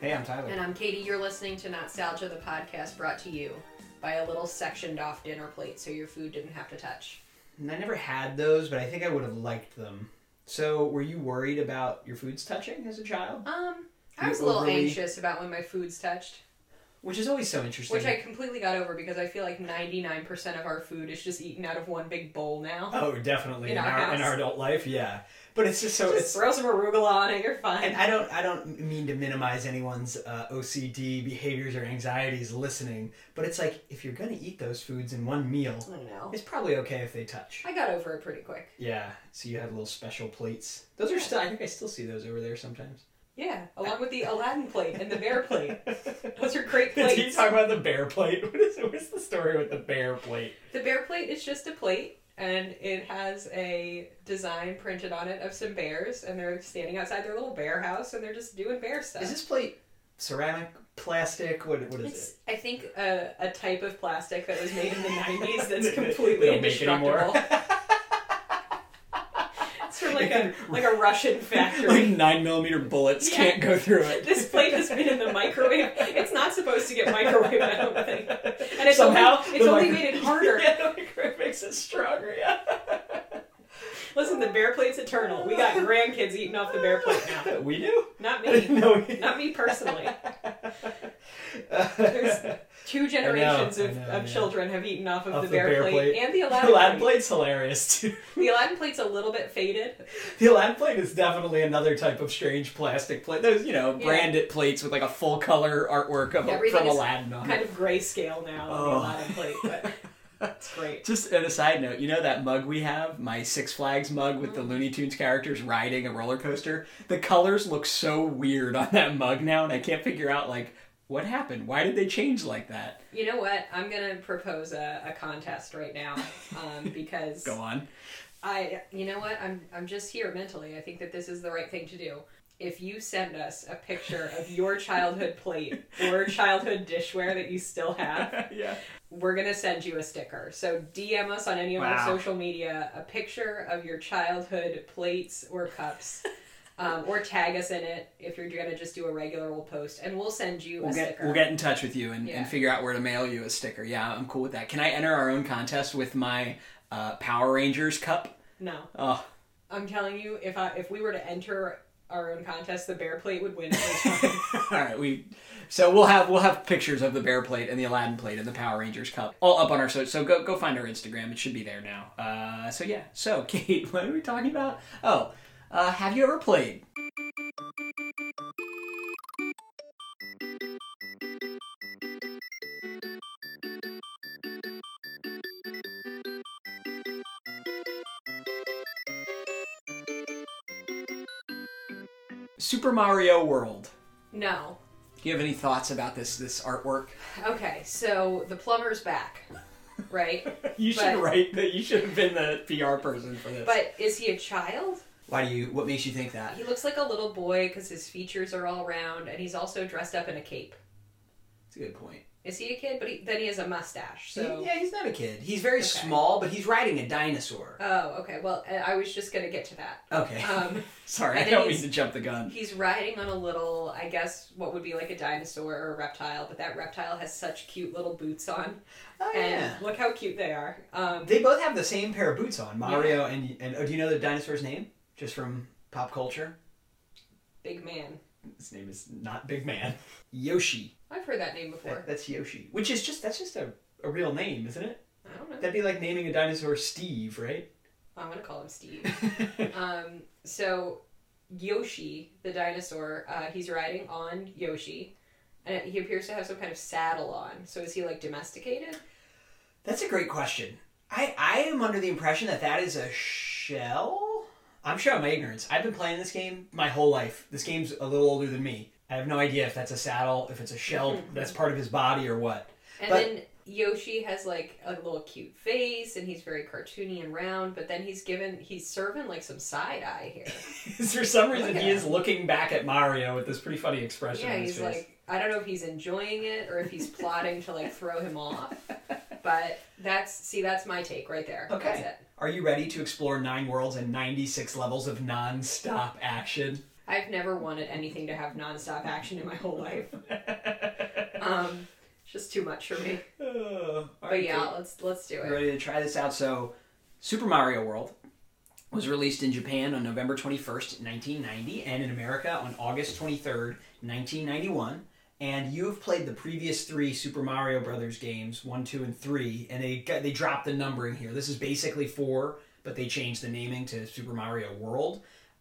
Hey, I'm Tyler. And I'm Katie. You're listening to Nostalgia, the podcast brought to you by a little sectioned off dinner plate so your food didn't have to touch. And I never had those, but I think I would have liked them. So, were you worried about your foods touching as a child? I was a little anxious about when my food's touched. Which is always so interesting. Which I completely got over because I feel like 99% of our food is just eaten out of one big bowl now. Oh, definitely. In in our adult life, yeah. But it's just so... Just throw some arugula on it, you're fine. And I don't mean to minimize anyone's OCD behaviors or anxieties listening, but it's like, if you're going to eat those foods in one meal, I know. it's probably okay if they touch. I got over it pretty quick. Yeah, so you had little special plates. Those are still... I think I still see those over there sometimes. Yeah, along with the Aladdin plate and the bear plate. Those are great plates. Did you talk about the bear plate? What's the story with the bear plate? The bear plate is just a plate, and it has a design printed on it of some bears, and they're standing outside their little bear house, and they're just doing bear stuff. Is this plate ceramic, plastic? What is it? I think a type of plastic that was made in the 90s that's completely indestructible. From like a Russian factory. Like 9mm bullets can't go through it. This plate has been in the microwave. It's not supposed to get microwaved, I don't think. And it's Somehow only made it harder. Yeah, the microwave makes it stronger, yeah. Listen, the bear plate's eternal. We got grandkids eating off the bear plate now. We do? Not me. No. Not me personally. There's 2 generations of children have eaten off of the bear plate and the Aladdin plate. The Aladdin plate's hilarious, too. The Aladdin plate's a little bit faded. The Aladdin plate is definitely another type of strange plastic plate. Those, branded plates with like a full color artwork from Aladdin on it. Kind of grayscale now on the Aladdin plate, but it's great. Just on a side note, you know that mug we have, my Six Flags mug with the Looney Tunes characters riding a roller coaster? The colors look so weird on that mug now, and I can't figure out, what happened? Why did they change like that? You know what? I'm going to propose a contest right now, because... Go on. You know what? I'm just here mentally. I think that this is the right thing to do. If you send us a picture of your childhood plate or childhood dishware that you still have, we're going to send you a sticker. So DM us on any of our social media a picture of your childhood plates or cups. Or tag us in it if you're going to just do a regular old post, and we'll send you a sticker. We'll get in touch with you and figure out where to mail you a sticker. Yeah, I'm cool with that. Can I enter our own contest with my Power Rangers cup? No. Oh. I'm telling you, if we were to enter our own contest, the bear plate would win every time. All right, so we'll have pictures of the bear plate and the Aladdin plate and the Power Rangers cup all up on our so go find our Instagram. It should be there now. So Kate, what are we talking about? Oh. Have you ever played? Super Mario World. No. Do you have any thoughts about this artwork? Okay, so the plumber's back, right? You should have been the PR person for this. But is he a child? What makes you think that? He looks like a little boy because his features are all round, and he's also dressed up in a cape. That's a good point. Is he a kid? But then he has a mustache, so... Yeah, he's not a kid. He's very small, but he's riding a dinosaur. Oh, okay. Well, I was just going to get to that. Okay. Sorry, I don't mean to jump the gun. He's riding on a little, I guess, what would be like a dinosaur or a reptile, but that reptile has such cute little boots on. Oh, yeah. Look how cute they are. They both have the same pair of boots on, Mario and do you know the dinosaur's name? Just from pop culture? Big Man. His name is not Big Man. Yoshi. I've heard that name before. That's Yoshi. That's just a real name, isn't it? I don't know. That'd be like naming a dinosaur Steve, right? I'm going to call him Steve. So, Yoshi, the dinosaur, he's riding on Yoshi, and he appears to have some kind of saddle on. So is he, domesticated? That's a great question. I am under the impression that is a shell? I'm sure my ignorance. I've been playing this game my whole life. This game's a little older than me. I have no idea if that's a saddle, if it's a shell that's part of his body or what. Then Yoshi has a little cute face, and he's very cartoony and round, but then he's serving some side eye here. For some reason he is looking back at Mario with this pretty funny expression on his face. I don't know if he's enjoying it or if he's plotting to throw him off. But that's my take right there. Okay. That's it. Are you ready to explore 9 worlds and 96 levels of non-stop action? I've never wanted anything to have nonstop action in my whole life. Just too much for me. But yeah, let's do it. Ready to try this out? So, Super Mario World was released in Japan on November 21st, 1990, and in America on August 23rd, 1991. And you've played the previous 3 Super Mario Brothers games, 1, 2, and 3, and they dropped the numbering here. This is basically 4, but they changed the naming to Super Mario World.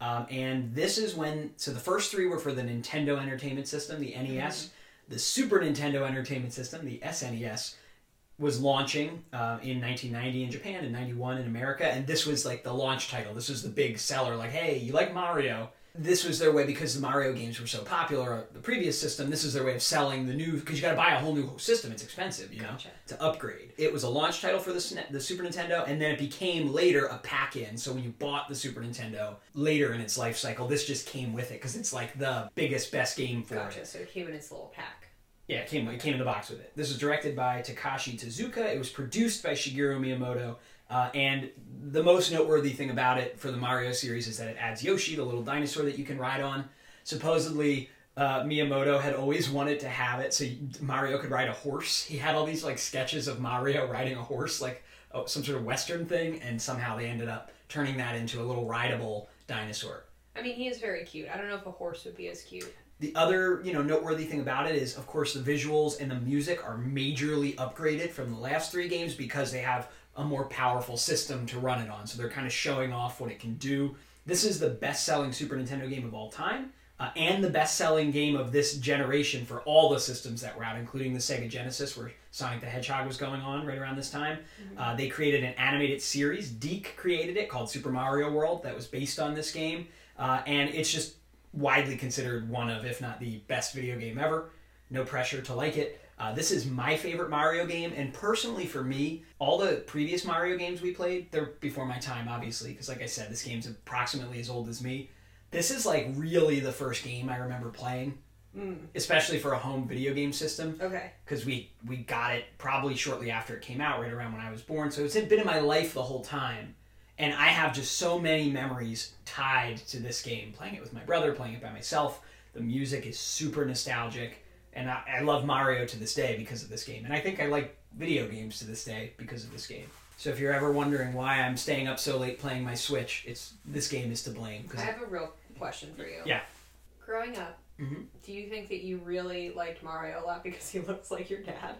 And this is when, so the first 3 were for the Nintendo Entertainment System, the NES. Mm-hmm. The Super Nintendo Entertainment System, the SNES, was launching in 1990 in Japan and 91 in America, and this was like the launch title. This was the big seller, like, hey, you like Mario? This was their way, because the Mario games were so popular, the previous system, this is their way of selling the new, because you got to buy a whole new system. It's expensive, you know, to upgrade. It was a launch title for the Super Nintendo, and then it became later a pack-in. So when you bought the Super Nintendo later in its life cycle, this just came with it, because it's like the biggest, best game for it. So it came in its little pack. Yeah, it came in the box with it. This was directed by Takashi Tezuka. It was produced by Shigeru Miyamoto. And the most noteworthy thing about it for the Mario series is that it adds Yoshi, the little dinosaur that you can ride on. Supposedly, Miyamoto had always wanted to have it so Mario could ride a horse. He had all these like sketches of Mario riding a horse, like some sort of Western thing, and somehow they ended up turning that into a little rideable dinosaur. I mean, he is very cute. I don't know if a horse would be as cute. The other, noteworthy thing about it is, of course, the visuals and the music are majorly upgraded from the last 3 games because they have a more powerful system to run it on. So they're kind of showing off what it can do. This is the best-selling Super Nintendo game of all time, and the best-selling game of this generation for all the systems that were out, including the Sega Genesis, where Sonic the Hedgehog was going on right around this time. Mm-hmm. They created an animated series. DiC created it, called Super Mario World, that was based on this game. And it's just widely considered one of, if not the best video game ever. No pressure to like it. This is my favorite Mario game, and personally for me, all the previous Mario games we played, they're before my time, obviously, because like I said, this game's approximately as old as me. This is like really the first game I remember playing, especially for a home video game system. Okay. Because we got it probably shortly after it came out, right around when I was born, so it's been in my life the whole time. And I have just so many memories tied to this game. Playing it with my brother, playing it by myself. The music is super nostalgic. And I love Mario to this day because of this game. And I think I like video games to this day because of this game. So if you're ever wondering why I'm staying up so late playing my Switch, this game is to blame. I have a real question for you. Yeah. Growing up, do you think that you really liked Mario a lot because he looks like your dad?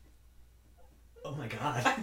Oh my god.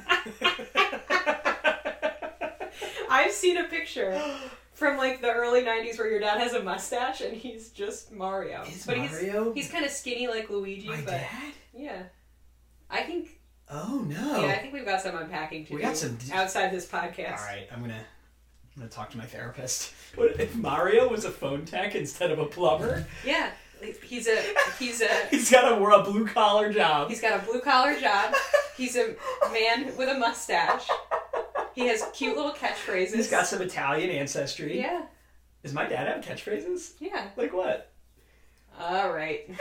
I've seen a picture from like the early 90s where your dad has a mustache and he's just Mario. Mario? He's kind of skinny like Luigi. My dad? Yeah. I think... Oh, no. Yeah, I think we've got some unpacking to do outside this podcast. All right, I'm gonna talk to my therapist. What if Mario was a phone tech instead of a plumber? Yeah. He's got a blue collar job. He's got a blue collar job. He's a man with a mustache. He has cute little catchphrases. He's got some Italian ancestry. Yeah. Does my dad have catchphrases? Yeah. Like what? All right.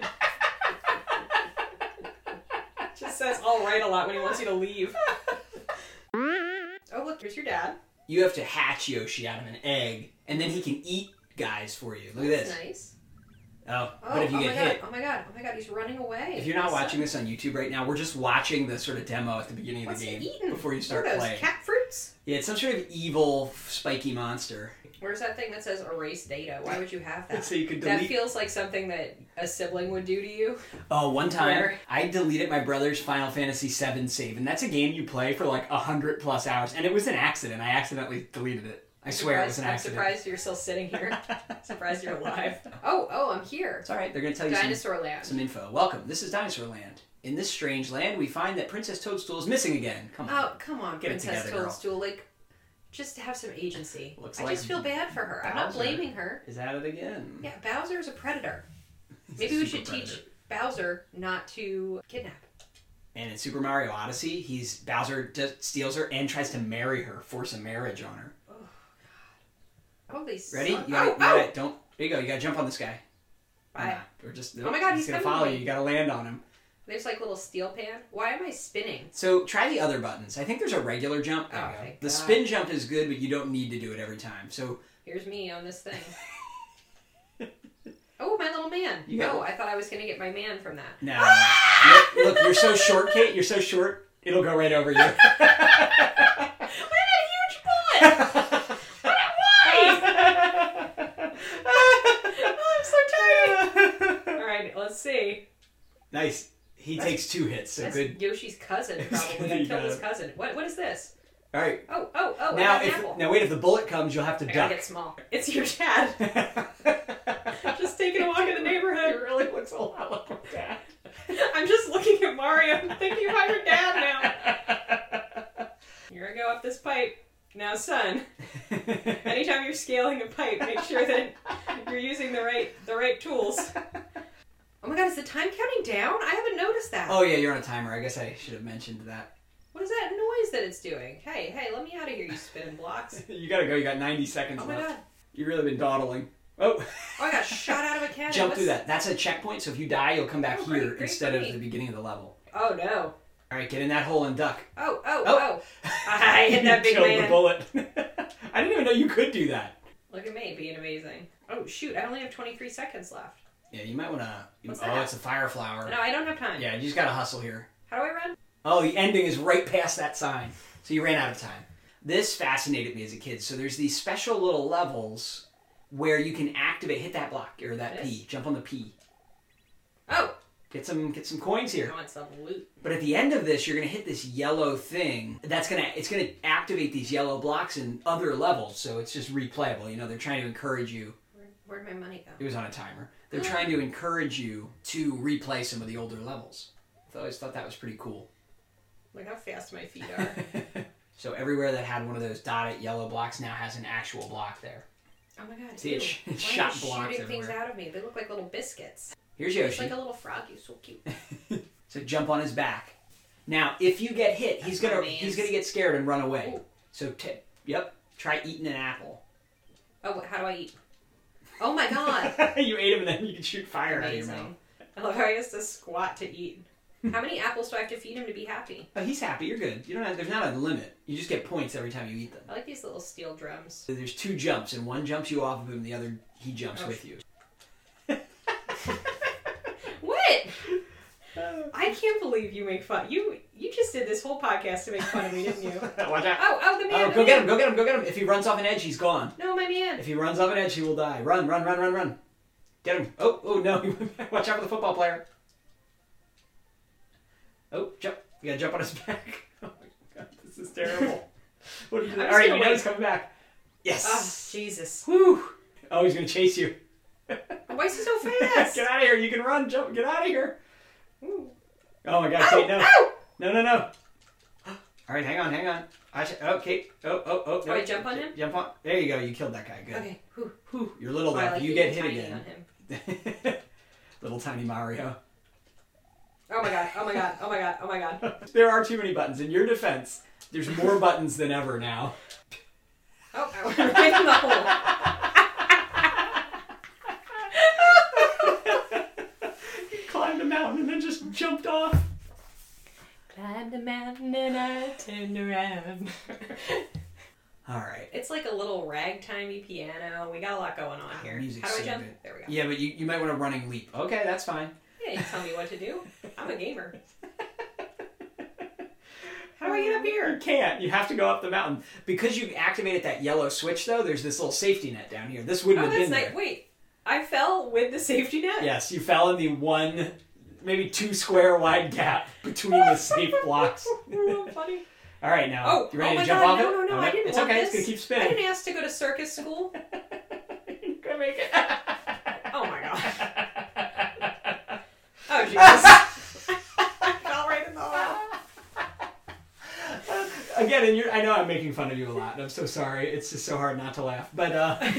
Just says all right a lot when he wants you to leave. Oh, look, here's your dad. You have to hatch Yoshi out of an egg, and then he can eat guys for you. Look at this. That's nice. Oh, but if you get hit... Oh my god, he's running away. If you're not watching this on YouTube right now, we're just watching the sort of demo at the beginning of the game. Before you start playing. Those cat fruits? Yeah, it's some sort of evil, spiky monster. Where's that thing that says erase data? Why would you have that? So you could delete... That feels like something that a sibling would do to you. Oh, one time, I deleted my brother's Final Fantasy VII save, and that's a game you play for like 100+ hours, and it was an accident. I accidentally deleted it. I swear it was an accident. I'm surprised you're still sitting here. Surprised you're alive. Oh, I'm here. It's alright, they're going to tell you Dinosaur Land. Some info. Welcome, this is Dinosaur Land. In this strange land, we find that Princess Toadstool is missing again. Come on. Oh, come on, Princess Toadstool. Like, just have some agency. I just feel bad for her. I'm not blaming her. Is at it again. Yeah, Bowser's a predator. Maybe we should teach Bowser not to kidnap. And in Super Mario Odyssey, Bowser steals her and tries to marry her, force a marriage on her. Holy ready? You gotta, don't. There you go. You gotta jump on this guy. Bye. Or just. Oh my god, he's gonna follow you. You gotta land on him. There's like little steel pan. Why am I spinning? So try the other buttons. I think there's a regular jump. There you go. The spin jump is good, but you don't need to do it every time. So here's me on this thing. man. You got I thought I was going to get my man from that. No. Look, you're so short, Kate. You're so short, it'll go right over you. I had a huge butt! Why? Oh, I'm so tired. All right, let's see. Nice. He takes 2 hits, so That's good. Yoshi's cousin, probably. I killed his cousin. What is this? All right. Oh! Now, I got an apple. wait. If the bullet comes, you'll have to I duck. gotta get small. It's your dad. Just taking a walk in the neighborhood. It really looks a lot like my dad. I'm just looking at Mario and thinking about your dad now. Here I go up this pipe. Now, son, anytime you're scaling a pipe, make sure that you're using the right tools. Oh my god, is the time counting down? I haven't noticed that. Oh yeah, you're on a timer. I guess I should have mentioned that. What is that noise that it's doing? Hey, let me out of here, you spinning blocks. You gotta go. You got 90 seconds left. Oh my god. You've really been dawdling. Oh. I got shot out of a cannon. Jump through that. That's a checkpoint, so if you die, you'll come back here great instead of the beginning of the level. Oh no. All right, get in that hole and duck. Oh. I hit that big killed man. the bullet. I didn't even know you could do that. Look at me being amazing. Oh shoot, I only have 23 seconds left. Yeah, you might want to... What's Oh, that? it's a fire flower. No, I don't have time. Yeah, you just got to hustle here. How do I run? Oh, the ending is right past that sign. So you ran out of time. This fascinated me as a kid. So there's these special little levels where you can activate... Hit that block, or that P. Jump on the P. Oh! Get some coins here. I want some loot. But at the end of this, you're gonna hit this yellow thing. It's gonna activate these yellow blocks in other levels. So it's just replayable. You know, they're trying to encourage you. Where'd my money go? It was on a timer. They're trying to encourage you to replay some of the older levels. I always thought that was pretty cool. Look how fast my feet are. So everywhere that had one of those dotted yellow blocks now has an actual block there. Oh my god. See, it shot blocks shooting things everywhere. out of me. They look like little biscuits. Here's He's Yoshi. like a little frog. He's so cute. So jump on his back. Now, if you get hit, he's gonna get scared and run away. Ooh. So try eating an apple. Oh, how do I eat? Oh my god. You ate him and then you can shoot fire out of your mouth. Amazing. I love how he has to squat to eat. How many apples do I have to feed him to be happy? Oh, he's happy. You're good. You don't have. There's not a limit. You just get points every time you eat them. I like these little steel drums. So there's 2 jumps, and one jumps you off of him, the other he jumps with you. What? I can't believe you make fun. You just did this whole podcast to make fun of me, didn't you? Watch out! Oh, the man! Oh, go get him! Go get him! Go get him! If he runs off an edge, he's gone. No, my man. If he runs off an edge, he will die. Run! Get him! Oh no! Watch out for the football player. Oh, jump! You gotta jump on his back. Oh my god, this is terrible. What did you do? All right, you know he's coming back. Yes. Oh, Jesus. Whew. Oh, he's gonna chase you. Why is he so fast? Get out of here! You can run! Jump! Get out of here! Ooh. Oh my god, Ow, Kate, no. Ow! No. All right, hang on. Oh, Kate. Oh. Oh, I jump on him? Jump on. There you go. You killed that guy. Good. Okay. Whew. You're little though. Like You get hit tiny again. on him. Little tiny Mario. Oh my god. There are too many buttons. In your defense, there's more buttons than ever now. Oh, I went right in the hole. You climbed a mountain and then just jumped off. Climbed the mountain and I turned around. All right. It's like a little ragtimey piano. We got a lot going on here. Music's How do I so jump? good. There we go. Yeah, but you might want a running leap. Okay, that's fine. Yeah, you tell me what to do. I'm a gamer. How do I get up here? You can't. You have to go up the mountain. Because you activated that yellow switch, though, there's this little safety net down here. This wouldn't have that's been nice. there. Wait, I fell with the safety net? Yes, you fell in the 1, maybe 2 square wide gap between the safe blocks. Funny. All right, now, you ready my to jump God, off it? No, Oh, I didn't It's want okay, this. it's going to keep I spinning. didn't ask to go to circus school. You're going to make it. Oh my god. Oh Jesus. I fell right in the hole. Again, I know I'm making fun of you a lot, and I'm so sorry. It's just so hard not to laugh. But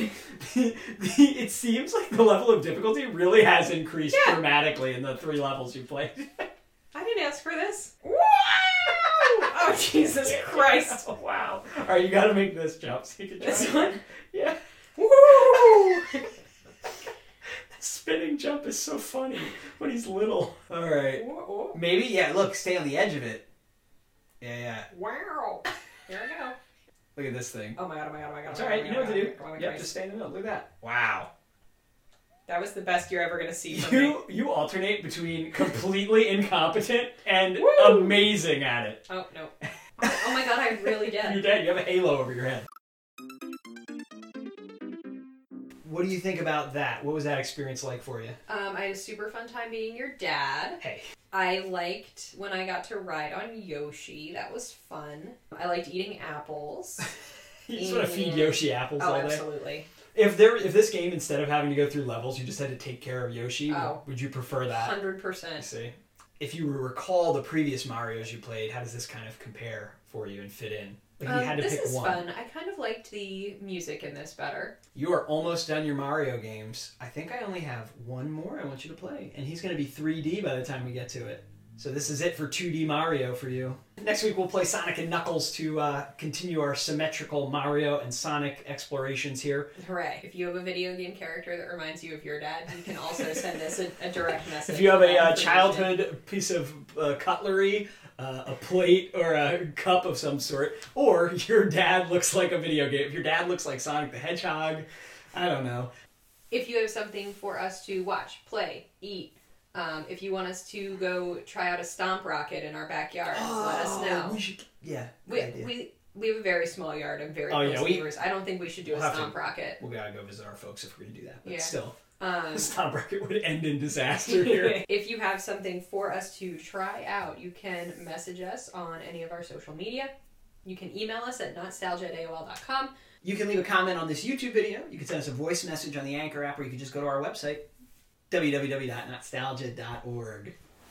it seems like the level of difficulty really has increased dramatically in the 3 levels you played. I didn't ask for this. Wow! Oh Jesus Christ! Oh, wow! All right, you got to make this jump so you can try This it. one? Yeah. Woo! Spinning jump is so funny when he's little. All right. Whoa. Maybe, look, stay on the edge of it. Yeah. Wow. Here I go. Look at this thing. Oh my god. It's all right. You know what to do. Yep, just stay in the middle. Look at that. Wow. That was the best you're ever going to see from me. You alternate between completely incompetent and Woo! amazing at it. Oh, no. Oh my god, I'm really dead. You're dead. You have a halo over your head. What do you think about that? What was that experience like for you? I had a super fun time being your dad. Hey. I liked when I got to ride on Yoshi. That was fun. I liked eating apples. You just want to feed Yoshi apples all day? Absolutely. If this game, instead of having to go through levels, you just had to take care of Yoshi, would you prefer that? 100%. See? If you recall the previous Marios you played, how does this kind of compare for you and fit in? Like you had to pick one. This is fun. I kind of liked the music in this better. You are almost done your Mario games. I think I only have one more I want you to play. And he's going to be 3D by the time we get to it. So this is it for 2D Mario for you. Next week we'll play Sonic and Knuckles to continue our symmetrical Mario and Sonic explorations here. Hooray. If you have a video game character that reminds you of your dad, you can also send us a direct message. If you have a childhood piece of cutlery, a plate, or a cup of some sort, or your dad looks like a video game. If your dad looks like Sonic the Hedgehog, I don't know. If you have something for us to watch, play, eat, if you want us to go try out a stomp rocket in our backyard, let us know. We should, yeah. We have a very small yard and very close neighbors. I don't think we should do a stomp rocket. We gotta go visit our folks if we're gonna do that. But yeah. Still, the stomp rocket would end in disaster here. If you have something for us to try out, you can message us on any of our social media. You can email us at nostalgia@aol.com. You can leave a comment on this YouTube video. You can send us a voice message on the Anchor app, or you can just go to our website, www.nostalgia.org.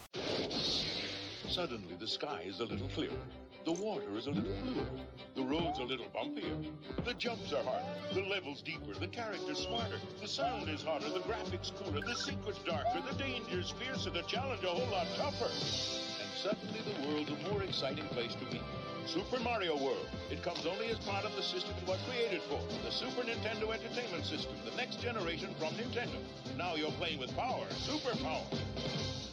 Suddenly, the sky is a little clearer. The water is a little bluer. The road's a little bumpier. The jumps are harder. The levels deeper. The characters smarter. The sound is hotter. The graphics cooler. The secrets darker. The dangers fiercer. The challenge a whole lot tougher. And suddenly, the world's a more exciting place to be. Super Mario World. It comes only as part of the system you are created for. The Super Nintendo Entertainment System. The next generation from Nintendo. Now you're playing with power. Super power.